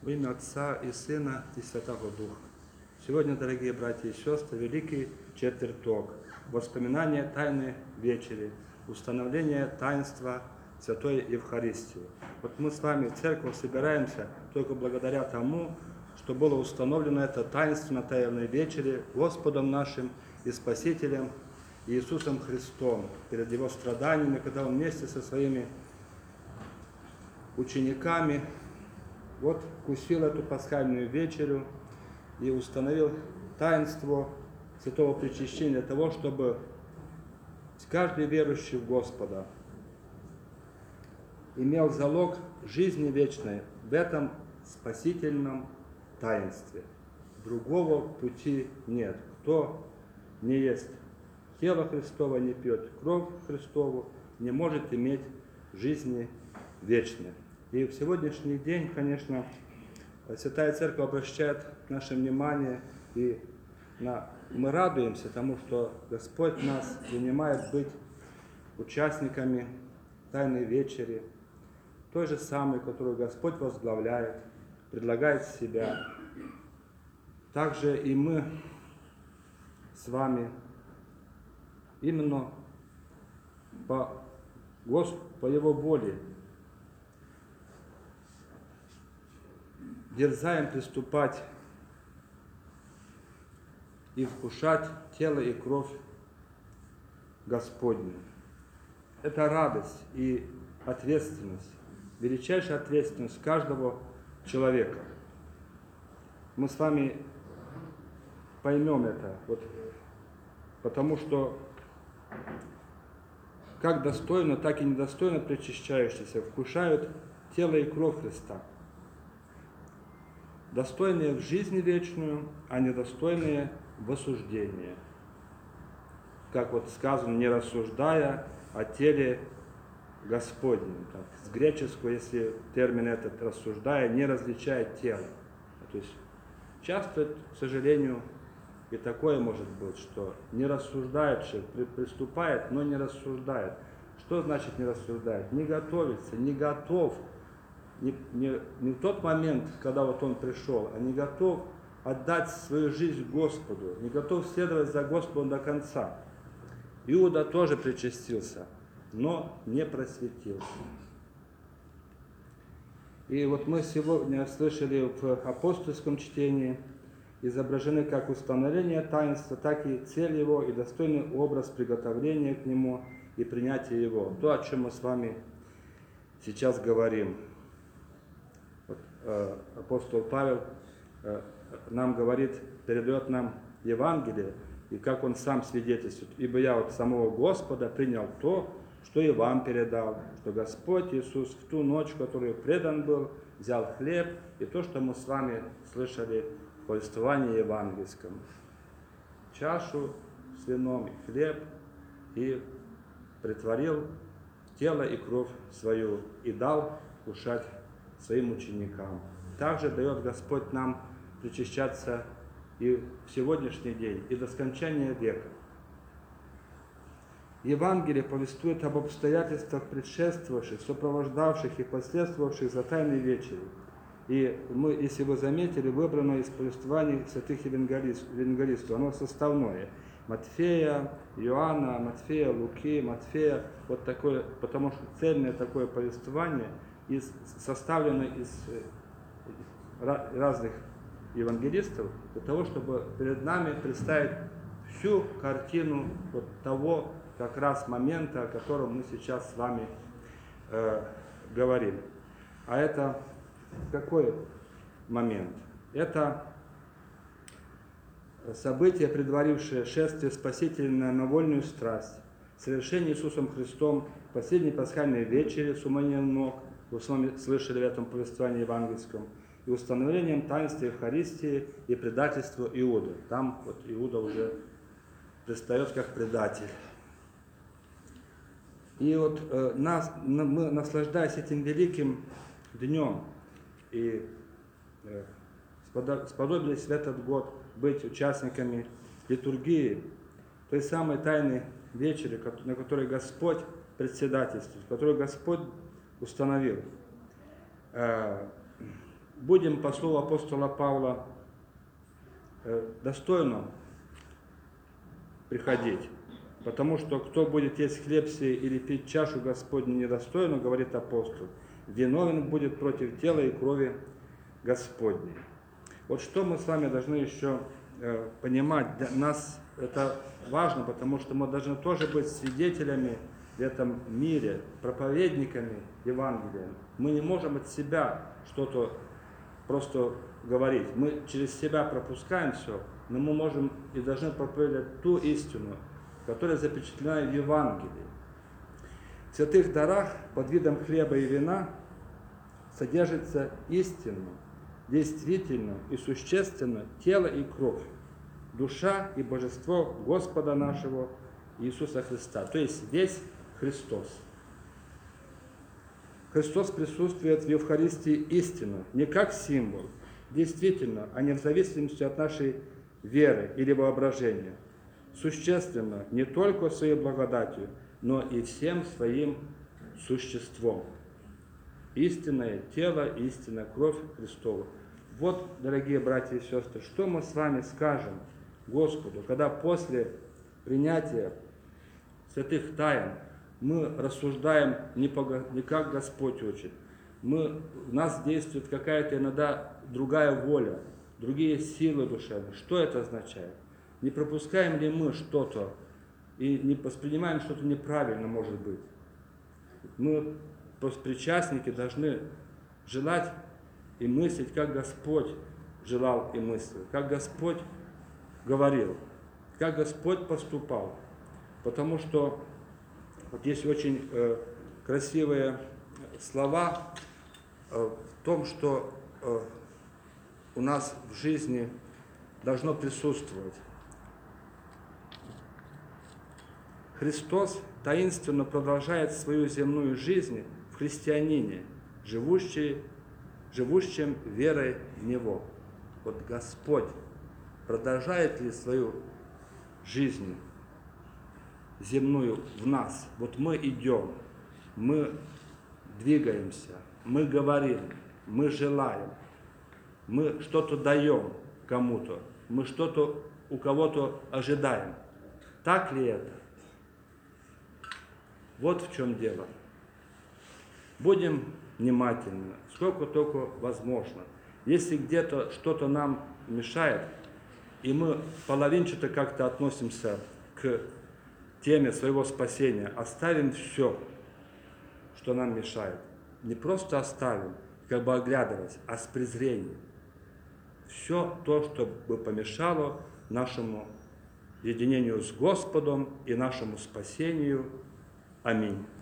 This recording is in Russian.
Во имя Отца и Сына и Святого Духа. Сегодня, дорогие братья и сестры, великий четверток, воспоминание Тайной Вечери, установление таинства Святой Евхаристии. Вот мы с вами в церковь собираемся только благодаря тому, что было установлено это таинство на Тайной Вечере Господом нашим и Спасителем Иисусом Христом перед Его страданиями, когда Он вместе со своими учениками вот вкусил эту пасхальную вечерю и установил таинство святого причащения для того, чтобы каждый верующий в Господа имел залог жизни вечной в этом спасительном таинстве. Другого пути нет. Кто не ест тело Христово, не пьет кровь Христову, не может иметь жизни вечной. И в сегодняшний день, конечно, Святая Церковь обращает наше внимание, и мы радуемся тому, что Господь нас принимает быть участниками Тайной Вечери, той же самой, которую Господь возглавляет, предлагает себя. Также и мы с вами именно по Его воле дерзаем приступать и вкушать тело и кровь Господню. Это радость и ответственность, величайшая ответственность каждого человека. Мы с вами поймем это, потому что как достойно, так и недостойно причащающиеся вкушают тело и кровь Христа. Достойные в жизни вечную, а недостойные в осуждении. Как сказано, не рассуждая о теле Господнем. Так, с греческого, если термин этот рассуждая, не различая тело. То есть часто, к сожалению, и такое может быть, что не рассуждает человек, приступает, но не рассуждает. Что значит не рассуждает? Не готовится, не готов. Не в тот момент, когда он пришел, а не готов отдать свою жизнь Господу, не готов следовать за Господом до конца. Иуда тоже причастился, но не просветился. И мы сегодня слышали в апостольском чтении, изображены как установление таинства, так и цель его, и достойный образ приготовления к нему и принятия его. То, о чем мы с вами сейчас говорим. Апостол Павел нам говорит, передает нам Евангелие, и как он сам свидетельствует. Ибо я от самого Господа принял то, что и вам передал, что Господь Иисус в ту ночь, в которую предан был, взял хлеб, и то, что мы с вами слышали в повествовании евангельском. Чашу с вином и хлеб, и притворил тело и кровь свою, и дал кушать своим ученикам. Также дает Господь нам причащаться и в сегодняшний день, и до скончания века. Евангелие повествует об обстоятельствах, предшествовавших, сопровождавших и последовавших за Тайной Вечерью. И мы, если вы заметили, выбрано из повествований святых евангелистов, оно составное. Матфея, Иоанна, Матфея, Луки, Матфея, такое, потому что цельное такое повествование составлено из разных евангелистов для того, чтобы перед нами представить всю картину того как раз момента, о котором мы сейчас с вами говорим. А это какой момент? Это событие, предварившее шествие Спасителя на вольную страсть, совершение Иисусом Христом последней пасхальной вечери с умынием ног, вы с вами слышали в этом повествовании евангельском, и установлением таинства Евхаристии и предательства Иуды. Там Иуда уже предстает как предатель. И мы, наслаждаясь этим великим днем, и сподобились в этот год быть участниками литургии, той самой Тайной Вечери, на которой Господь председательствует, которую Господь установил. будем, по слову апостола Павла, достойно приходить. Потому что кто будет есть хлеб сей или пить чашу Господню недостойно, говорит апостол, виновен будет против тела и крови Господней. Вот что мы с вами должны еще понимать. Для нас это важно, потому что мы должны тоже быть свидетелями в этом мире, проповедниками Евангелия. Мы не можем от себя что-то просто говорить. Мы через себя пропускаем все, но мы можем и должны проповедовать ту истину, которая запечатлена в Евангелии. В святых дарах под видом хлеба и вина содержится истинно, действительно и существенно тело и кровь, душа и божество Господа нашего Иисуса Христа, то есть весь Христос. Христос присутствует в Евхаристии истинно, не как символ, действительно, а не в зависимости от нашей веры или воображения. Существенно не только своей благодатью, но и всем своим существом. Истинное тело, истинная кровь Христова. Вот, дорогие братья и сестры, что мы с вами скажем Господу, когда после принятия святых тайн мы рассуждаем не как Господь учит, в нас действует какая-то иногда другая воля, другие силы душевные. Что это означает? Не пропускаем ли мы что-то и не воспринимаем что-то неправильно, может быть? Мы, причастники, должны желать и мыслить, как Господь желал и мыслил, как Господь говорил, как Господь поступал. Потому что вот есть очень красивые слова в том, что у нас в жизни должно присутствовать. Христос таинственно продолжает свою земную жизнь в христианине, живущем верой в Него. Вот Господь продолжает ли свою жизнь земную в нас? Вот мы идем, мы двигаемся, мы говорим, мы желаем, мы что-то даем кому-то, мы что-то у кого-то ожидаем. Так ли это? Вот в чем дело. Будем внимательны, сколько только возможно. Если где-то что-то нам мешает, и мы половинчато как-то относимся к теме своего спасения, оставим все, что нам мешает. Не просто оставим, как бы оглядываясь, а с презрением. Все то, что бы помешало нашему единению с Господом и нашему спасению. Аминь.